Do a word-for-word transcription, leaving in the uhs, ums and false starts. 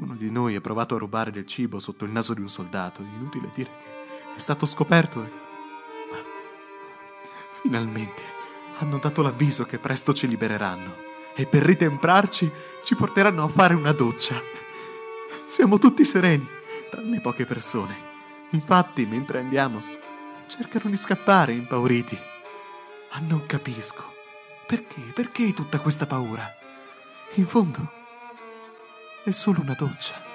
Uno di noi ha provato a rubare del cibo sotto il naso di un soldato. Inutile dire che è stato scoperto. E... Ma finalmente hanno dato l'avviso che presto ci libereranno. E per ritemprarci ci porteranno a fare una doccia. Siamo tutti sereni, tranne poche persone. Infatti, mentre andiamo, cercano di scappare impauriti. Ma non capisco. Perché? Perché tutta questa paura? In fondo, è solo una doccia.